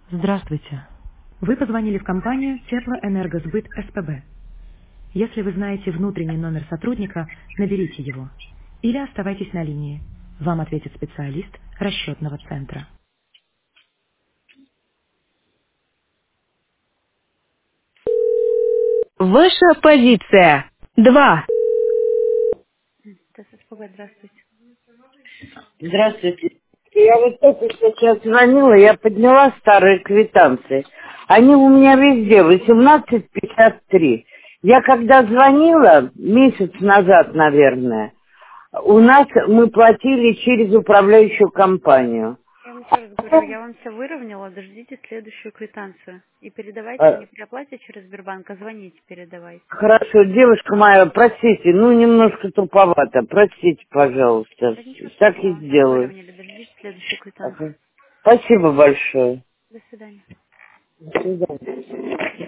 Здравствуйте. Вы позвонили в компанию Теплоэнергосбыт СПБ. Если вы знаете внутренний номер сотрудника, наберите его. Или оставайтесь на линии. Вам ответит специалист расчетного центра. Ваша позиция. 2. ТССПБ, здравствуйте. Здравствуйте. Я вот только что сейчас звонила, я подняла старые квитанции. Они у меня везде, 1853. Я когда звонила, месяц назад, наверное, у нас мы платили через управляющую компанию. Я вам еще раз говорю, я вам все выровняла, дождитесь следующую квитанцию. И передавайте Э, не при оплате через Сбербанк, а звоните, передавайте. Хорошо, девушка моя, простите, ну немножко туповато, простите, пожалуйста. Да ничего Так и страшного, все сделаю. выровняли, дождитесь следующую квитанцию. Ага. Спасибо большое. До свидания. До свидания.